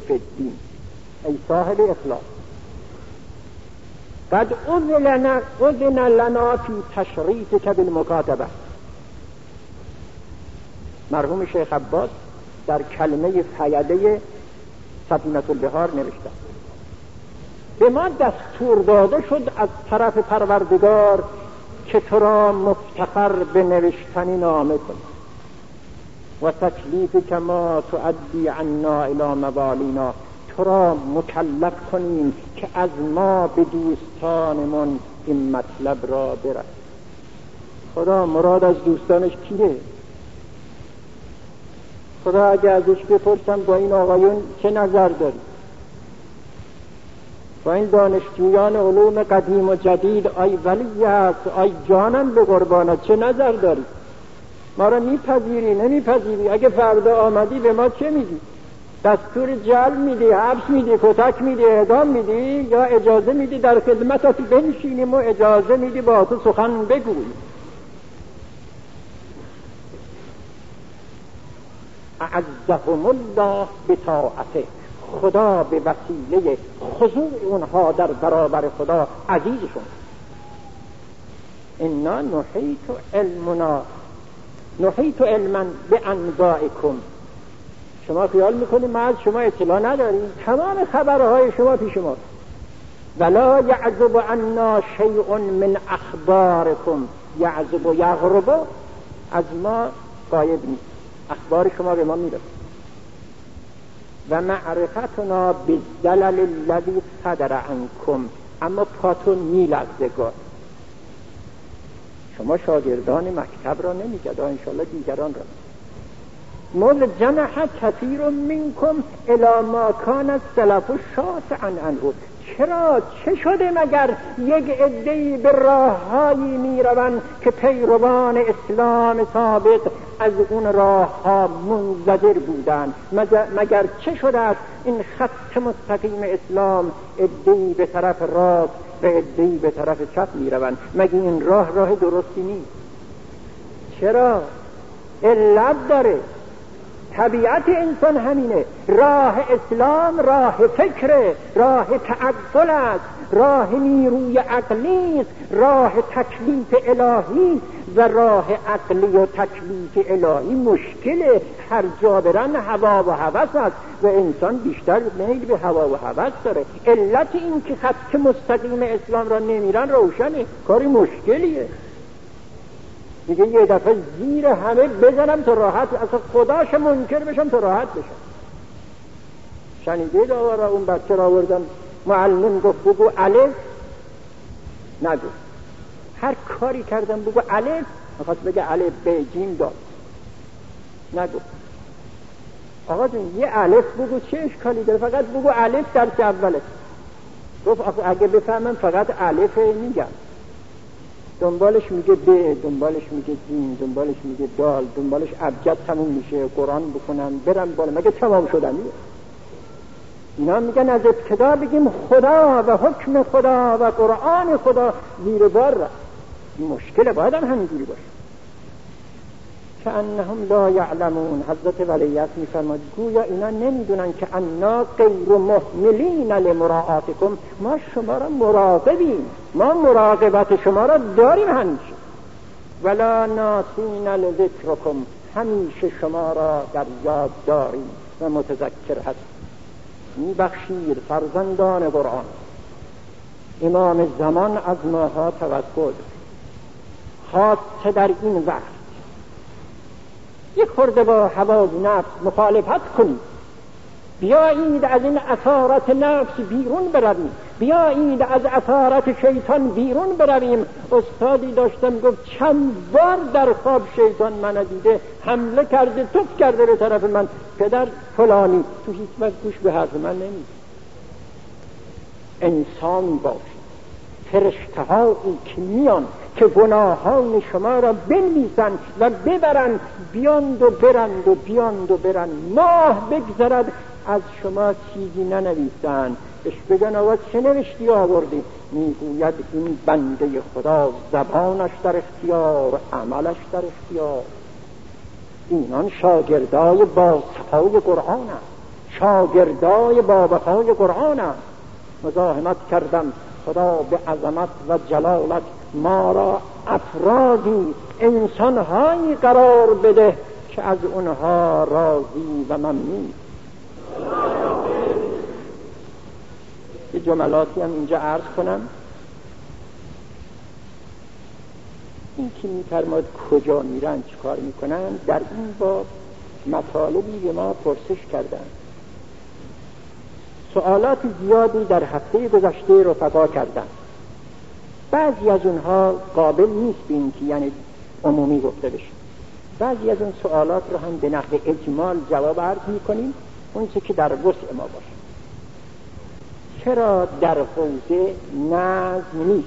فی الدین، ای صاحب اخلاص. قد اذن لنا فی تشریفک بالمکاتبه. مرحوم شیخ عباس در کلمه فیده سفینة البحار نوشته به ما دستور داده شد از طرف پروردگار که تو را مفتخر به نوشتنی نامه کنی و تکلیف که ما تؤدی عنا الی موالینا، تو را مکلف کنیم که از ما به دوستانمون این مطلب را برسد. خدا مراد از دوستانش کیه؟ خدا اگه ازش بپرسم با این آقایون چه نظر داری، با این دانشجویان علوم قدیم و جدید، آی ولی است، آی جانم به قربانت، چه نظر داری؟ ما را میپذیری نمیپذیری؟ اگه فردا آمدی به ما چه میدی؟ دستور جلب میدی، حبس میدی، کتک میدی، اعدام میدی، یا اجازه میدی در خدمتت بنشینیم و اجازه میدی با تو سخن بگوییم؟ اعزهم الله بطاعته، خدا به وسیله خضوع اونها در برابر خدا عزیزشون. انا نحیط علما بانبائکم. شما خیال میکنید ما از شما اطلاع نداریم؟ تمام خبرهای شما پیش ما. ولا یعزب عنا شیء من اخبارکم یعزب و یغرب، از ما غایب نیست، اخبار شما به ما میرسه. و معرفتنا بالزلل الذی صدر عنکم، اما پاتون میلغزگار. شما شاگردان مکتب را نمیگد، انشاءالله دیگران را. مذ جنح کثیر منکم الی ما کان السلف شاسعا عنه. چرا؟ چه شده مگر یک عده‌ای به راه‌هایی میروند که پیروان اسلام ثابت از اون راه‌ها منزجر بودند؟ مگر چه شده است این خط مستقیم اسلام عده‌ای به طرف راست و عده‌ای به طرف چپ میروند؟ مگر این راه درستی نیست؟ چرا؟ علت داره. طبیعت انسان همینه. راه اسلام راه فکره، راه تعقل است، راه نیروی عقلی است، راه تکلیف الهی و راه عقلی و تکلیف الهی مشکله. هر جا برن هوا و هوس است و انسان بیشتر میل به هوا و هوس داره. علت این که خط مستقیم اسلام را نمیرن روشنه، کاری مشکلیه. دیگه یه دفعه زیر همه بزنم تا راحت، اصلا خداش منکر بشم تا راحت بشم. شنیده داورا اون بچه را آوردن، معلم گفت بگو الف، نگو. هر کاری کردم بگو الف، میخواست بگه الف ب جیم دال، نگو. آقا جون یه الف بگو چه اشکالی داره، فقط بگو الف درس اوله. گفت اگه بفهمم فقط الف میگم. دنبالش میگه ب، دنبالش میگه جیم، دنبالش میگه دال، دنبالش ابجد تموم میشه، قرآن بکنم برم بالا، مگه تمام شدنیه؟ اینا میگن از ابتدا بگیم خدا و حکم خدا و قرآن خدا زیر بار رفت. این مشکل باید هم همینجوری باشه. کأنهم لا یعلمون. حضرت ولیعصر میفرماد گویا اینا نمیدونن که انا غیر محملین لمراعاتکم، ما شما را مراقبیم، ما مراقبت شما را داریم همیشه. ولا ناسین لذکرکم، همیشه شما را در یاد داریم و متذکر هست. میبخشید فرزندان قرآن. امام زمان از ماها توقع خاصه در این وقت یک خورده با هوا و نفس مخالفت کنید، بیایید از این اثارت نفس بیرون برویم، بیایید از اثارت شیطان بیرون برویم. استادی داشتم گفت چند بار در خواب شیطان من دیده، حمله کرده، توف کرده به طرف من، پدر فلانی، تو هیچ وقت گوش به حرف من نمیدی. انسان باشید. فرشته‌هایی که میان که گناهان شما را بنویسند و ببرند، بیاند و برند و بیاند و برند. ماه بگذرد از شما چیزی ننویسند. اش بگن آقا چه نوشتی آوردی؟ میگوید این بنده خدا زبانش در اختیار، عملش در اختیار. اینان شاگردای با صفای قرآن هست، شاگردای بابهای قرآنم. مزاحمت کردم خدا به عظمت و جلالت ما را افرادی انسانهایی قرار بده که از اونها راضی و ممنون. یه جملاتی هم اینجا عرض کنم. این که می‌فرماد کجا میرن چه کار میکنن، در این باب مطالبی به ما پرسش کردن. سوالات زیادی در هفته گذشته رفقا کردن. بعضی از اونها قابل نیست به این که یعنی عمومی گفته بشه. بعضی از اون سوالات رو هم به نحو اجمال جواب عرض میکنیم، اون چه که در وسع ما باشه. چرا در حوزه نظم نیست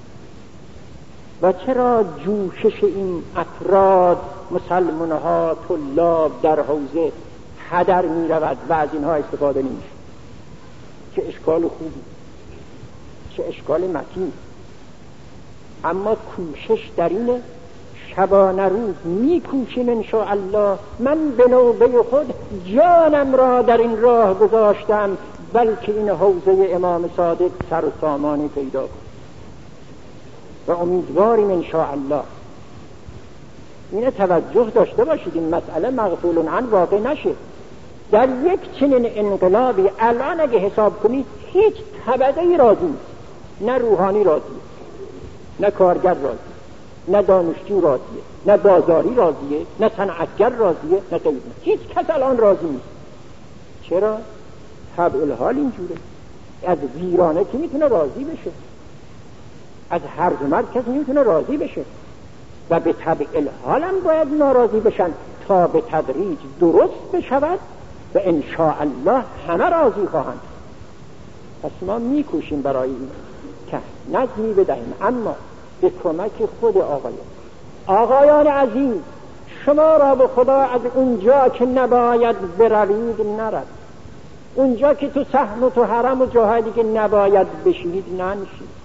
و چرا جوشش این افراد مسلمانها طلاب در حوزه هدر می رود و از اینها استفاده نمیشه؟ چه اشکال خوبی، چه اشکال متین. اما کوشش در اینه شبانه روز می کوشیم انشاءالله. من به نوبه خود جانم را در این راه گذاشتم بلکه این حوزه امام صادق سر و سامانی پیدا کن و امیدواریم انشاءالله. اینه توجه داشته باشید، این مسئله مغفول عن واقع نشه. در یک چنین انقلابی الان اگه حساب کنید هیچ طبقه‌ای راضی نیست. نه روحانی راضیه، نه کارگر راضیه، نه دانشجو راضیه، نه بازاری راضیه، نه صنعتگر راضیه، نه غیره. هیچ کس الان راضی نیست. چرا؟ طبع الحال اینجوره. از ویرانه که میتونه راضی بشه، از هر مرد کسی میتونه راضی بشه و به طبع الحال هم باید ناراضی بشن تا به تدریج درست بشود و انشاءالله همه راضی خواهند. پس ما میکوشیم برای این که نظمی بدهیم، اما به کمک خود آقایان عزیز. شما را به خدا از اونجا که نباید بروید نرد، اونجا که تو صحن و تو حرم و جاهای دیگه نباید بشید ننشید.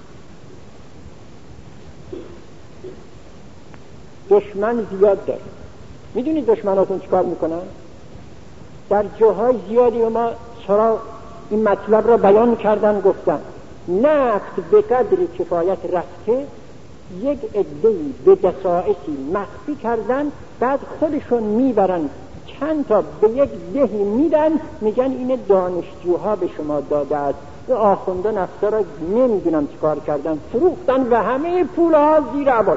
دشمن زیاد داره. میدونید دشمناتون چیکار میکنن؟ در جاهای زیادی ما سراغ این مطلب را بیان کردن، گفتن نفت به قدر کفایت رفته یک عده‌ای به دسائسی مخفی کردن، بعد خودشون میبرن چند تا به یک دهی میدن، میگن این دانشجوها به شما داده است. و آخونده نفته را نمیدونم چیکار کردن، فروختن و همه پولها زیر عباس.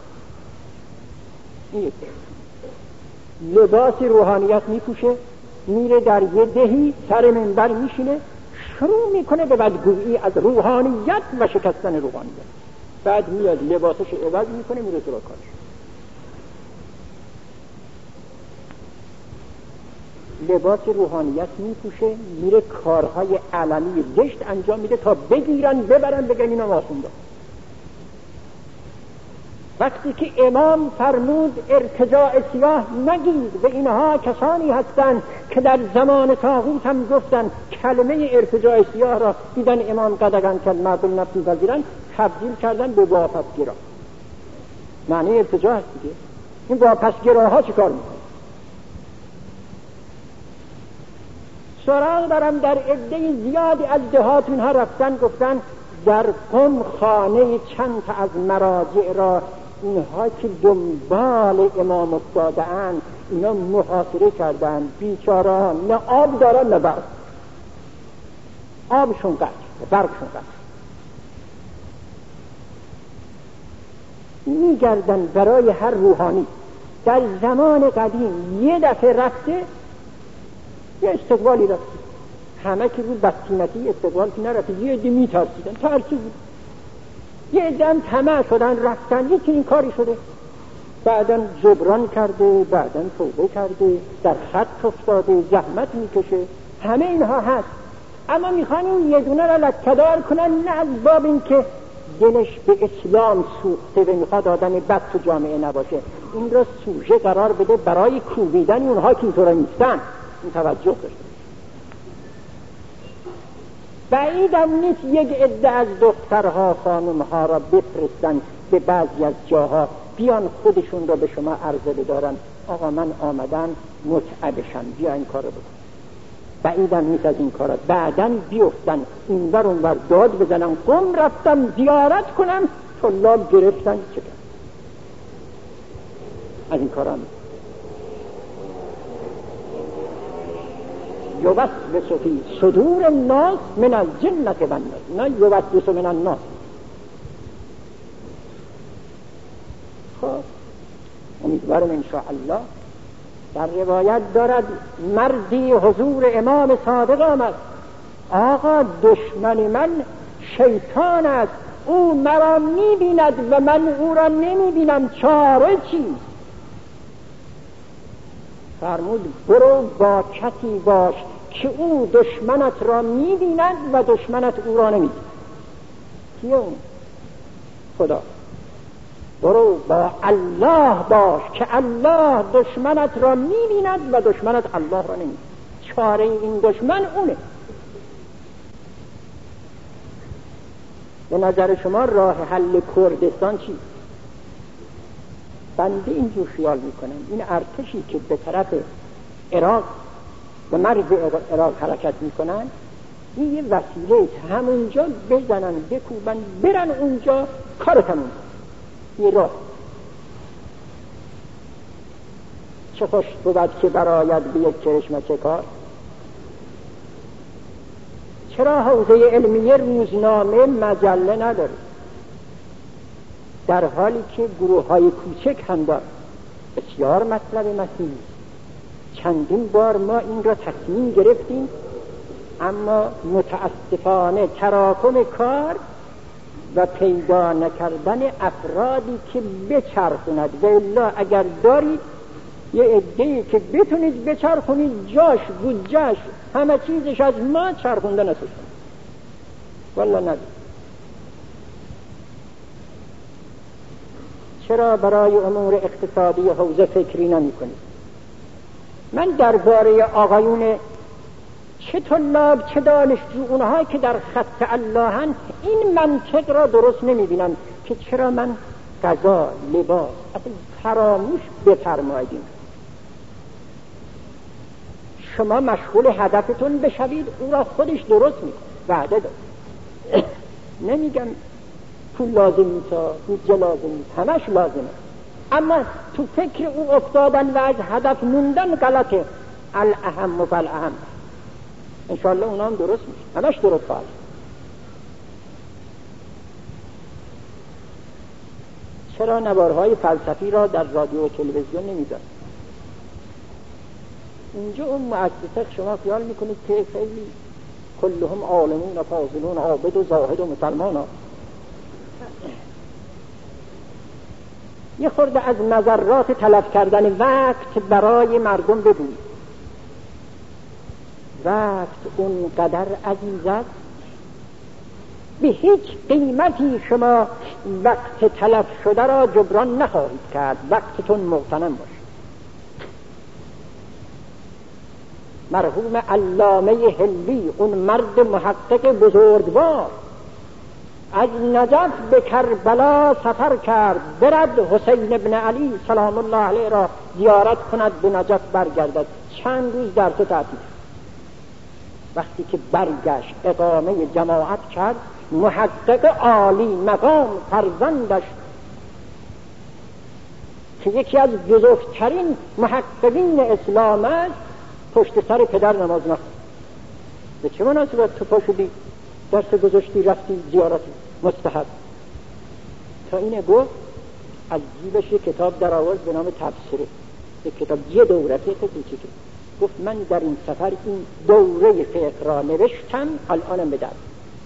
لباس روحانیت میپوشه، میره در یه دهی سر منبر میشینه، شروع میکنه به بدگویی از روحانیت و شکستن روحانیت. بعد میاد لباسش عوض میکنه، میره تو کارش. لباس روحانیت میپوشه، میره کارهای علمی زشت انجام میده تا بگیرن ببرن بگن اینا آخونده. وقتی که امام فرمود ارتجاع سیاه نگید و اینها کسانی هستند که در زمان طاغوت هم گفتن کلمه ارتجاع سیاه را دیدن امام قدغن کرد مردم نپذیرن، تبدیل کردن به واپسگرا. معنی ارتجاع هست دیگه. این واپسگراها چی کار میکنن؟ سراغ دارم در عده زیادی از دهات اینها رفتن گفتن در قم خانه چند تا از مراجع را اینها که دنبال امام افتاده اند اینا محاصره کردن، بیچاره نه آب دارن نه برق، آبشون قطع، برقشون قطع. میگردن برای هر روحانی در زمان قدیم یه دفعه رفته یه استقبالی رفته، همه که بود بدقیمتی استقبال که نرفته، یه عده میترسیدن، ترسی بود، یه عده هم طمع شدن رفتن، یکی این کاری شده، بعداً جبران کرده، بعداً توبه کرده، در خط افتاده، زحمت میکشه، همه اینها هست. اما میخوان اون یه دونه را لکه‌دار کنن، نه از باب این که دلش به اسلام سوخته و میخواد آدم بد تو جامعه نباشه، این را سوژه قرار بده برای کوبیدن اونها که اینطور نیستن. این توجه داشته. بعیدم نیست یک عده از دخترها خانمها را بفرستن به بعضی از جاها، بیان خودشون را به شما عرضه بدارن آقا من آمدن متعبشم، بیا این کار رو بکن. بعیدم نیست از این کارات بعداً بیفتن اینور اونور داد بزنم قم رفتم زیارت کنم طلاب گرفتن چه از این کارا یوسوس فی صدور الناس من الجنة والناس، نه یوسوس من الناس. خب امیدوارم انشاءالله. در روایت دارد مردی حضور امام صادق آمد، آقا دشمن من شیطان است، او مرا می‌بیند و من او را نمی‌بینم، چاره چیست؟ فرمود برو با کسی باش که او دشمنت را می‌بیند و دشمنت او را نمی‌بیند. کیه اون؟ خدا. برو با الله باش که الله دشمنت را می‌بیند و دشمنت الله را نمی‌بیند. چاره این دشمن اونه. به نظر شما راه حل کردستان چی؟ بنده اینجور خیال میکنم این ارتشی که به طرف عراق به مرز عراق حرکت میکنن این یه وسیله همونجا بزنن بکوبن برن اونجا کار تموم. یه راه چه خوش بود که برآید به یک چشمه کار. چرا حوزه علمیه روزنامه مجله نداره در حالی که گروه های کوچک هم داره؟ بسیار مطلب مهمی. چندین بار ما این را تصمیم گرفتیم اما متاسفانه تراکم کار و پیدا نکردن افرادی که بچرخوند. و الا اگر دارید یه عده‌ای که بتونید بچرخونید جاش بودجهش همه چیزش از ما چرخونده نسوشن والله ندید. چرا برای امور اقتصادی حوزه فکری نمی کنید؟ من درباره آقایون چه طلاب چه دانشجو اونها که در خط اللهن این منطق را درست نمی بینم که چرا من غذا لباس اصلا فراموش بفرمایید. شما مشغول هدفتون بشوید او را خودش درست میکنه. وعده داد نمیگم پول لازم نیست بودجه لازم نیست همش لازمه اما تو فکر او افتادن و از هدف موندن غلطه. الاهم و فالاهم انشاءالله اونا هم درست میشه همش درست خواهد. چرا نوارهای فلسفی را در رادیو و تلویزیون نمیذارن؟ اینجا اون مؤسسه شما خیال میکنید که خیلی کلهم عالمون و فاضلون عابد و زاهد و مسلمان ها. یه خورده از مضرات تلف کردن وقت برای مردم بگویید. وقت اونقدر عزیز است به هیچ قیمتی شما وقت تلف شده را جبران نخواهید کرد. وقتتون مغتنم باشه. مرحوم علامه حلی اون مرد محقق بزرگوار از نجف به کربلا سفر کرد برد حسین ابن علی سلام الله علیه را زیارت کند به نجف برگردد. چند روز در تو تعطیل. وقتی که برگشت اقامه جماعت کرد محقق عالی مقام فرزندش که یکی از بزرگترین محققین اسلام است پشت سر پدر نماز نخوند. به چه مناسبت تو پا شدی درس گذاشتی رفتی زیارتی مستحب؟ تا اینه گفت از جیبش یک کتاب در آورد به نام تبصره. یک کتاب یه دورتی کوچیک. گفت من در این سفر این دوره فقه را نوشتم الانم به درد.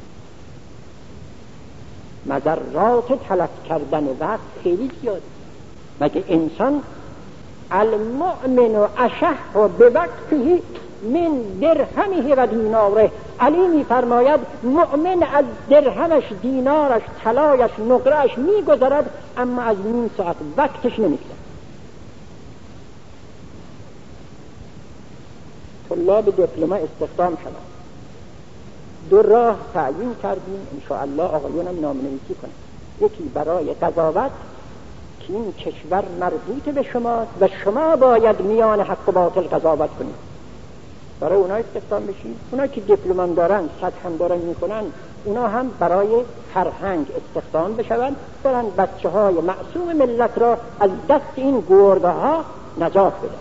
مضرات تلف کردن وقت خیلی زیاده. مگه انسان المؤمن اشح به وقته من درهمه و دیناره. علی می‌فرماید مؤمن از درهمش دینارش طلایش نقرهش می‌گذرد اما از نیم ساعت وقتش نمی‌گذرد. طلاب دیپلم استخدام شدن. دو راه تعیین کردیم انشاءالله آقایونم نام‌نویسی کنند. یکی برای قضاوت که این کشور مربوط به شماست و شما باید میان حق و باطل قضاوت کنید. برای اونا استخدام بشید. اونا که دیپلم دارن، سطح هم دارن میکنن، اونا هم برای فرهنگ استخدام بشون، برن بچه‌های معصوم ملت را از دست این گرده ها نجات بدن.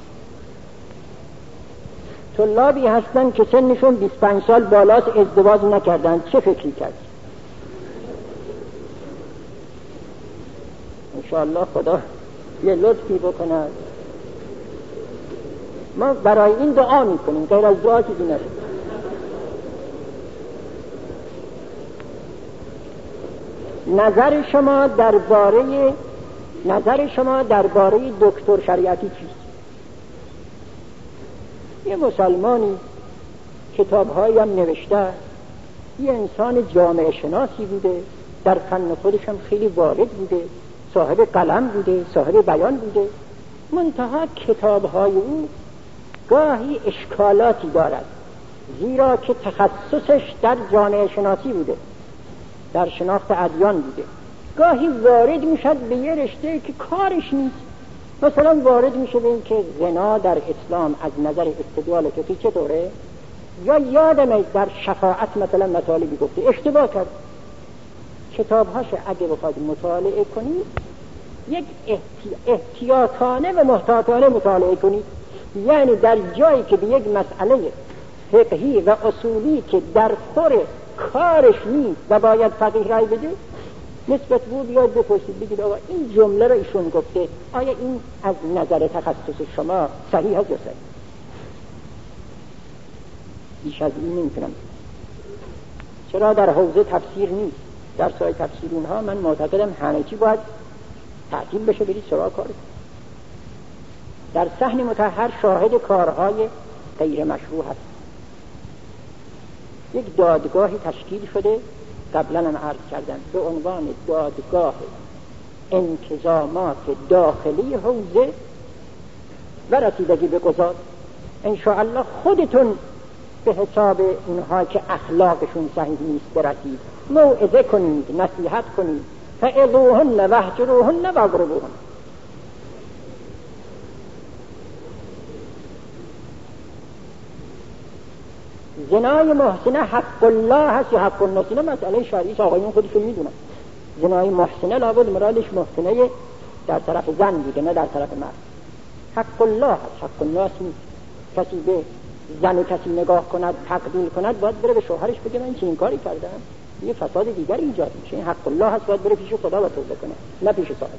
طلابی هستن که سنشون 25 سال بالاست، ازدواج نکردن، چه فکری کرد؟ انشاءالله خدا یه لطفی بکنه. ما برای این دعا میکنیم، غیر از دعا چیزی نشد. نظر شما درباره دکتر شریعتی چیست؟ یه مسلمانی کتاب‌هایی هم نوشته، یه انسان جامعه شناسی بوده، در فن خودش هم خیلی وارد بوده، صاحب قلم بوده، صاحب بیان بوده، منتها کتاب‌های او گاهی اشکالاتی دارد، زیرا که تخصصش در جامعه شناسی بوده، در شناخت ادیان بوده. گاهی وارد میشد به یه رشته که کارش نیست. مثلا وارد میشه به این که زنا در اسلام از نظر استدلال فقهی چطوره، یا یادمه در شفاعت مثلا مطالبی گفته، اشتباه کرد. کتابهاش اگه بخواید مطالعه کنید، یک احتیاطانه و محتاطانه مطالعه کنید. یعنی در جایی که به یک مسئله فقهی و اصولی که در خور کارش نیست و باید فقیه رای بده، نسبت بود بیاد بپرسید، بگید آقا این جمله را ایشون گفته، آیا این از نظر تخصص شما صحیح است یا صحیح؟ بیش از این نمیتونم. چرا در حوزه تفسیر نیست؟ در سای تفسیر اونها من معتقدم همه چی باید تعطیل بشه، برید سراغ کار. در صحن مطهر شاهد کارهای غیر مشروع هست. یک دادگاهی تشکیل شده، قبلا هم عرض کردم، به عنوان دادگاه انتظامات داخلی حوزه و رسیدگی به قضات. انشاءالله خودتون به حساب اونها که اخلاقشون صحیح نیست برسید، موعظه کنید، نصیحت کنید، فعظوهن واهجروهن واضربوهن. زنای محسنه حق الله هست یا حق الناس؟ نه مسئله شرعی آقایون خودشون میدونن. زنای محسنه لابد مرادش محسنه در طرف زن بوده، نه در طرف مرد. حق الله هست، حق الناس نیست. کسی به زن کسی نگاه کند، تقبیل کند، باید بره به شوهرش بگه من چنین کاری کردم، یه فساد دیگر ایجاد میشه. این حق الله هست، باید بره پیش خدا و توبه کنه، نه پیش صاحبش.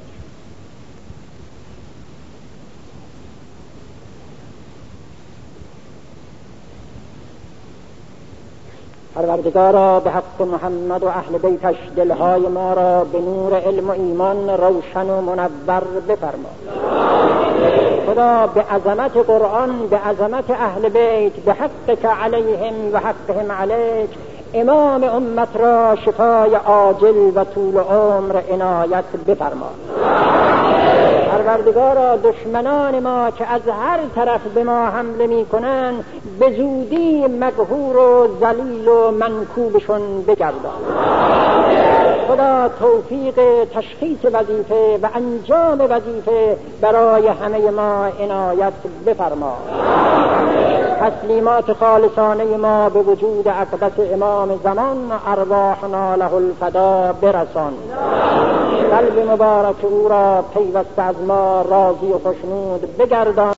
پروردگارا به حق محمد و اهل بیتش دلهای ما را به نور علم و ایمان روشن و منور بفرما. خدا به عظمت قرآن، به عظمت اهل بیت، به حقک علیهم و حقهم علیک، امام امت را شفای عاجل و طول عمر عنایت بفرما. پروردگارا دشمنان ما که از هر طرف به ما حمله می کنند، به زودی مقهور و ذلیل و منکوبشون بگردان. خدا توفیق تشخیص وظیفه و انجام وظیفه برای همه ما عنایت بفرما. تسلیمات خالصانه ما به وجود اقدس امام زمان ارواحنا له الفدا برسان. قلب مبارک او را پیوسته از ما راضی و خوشنود بگردان.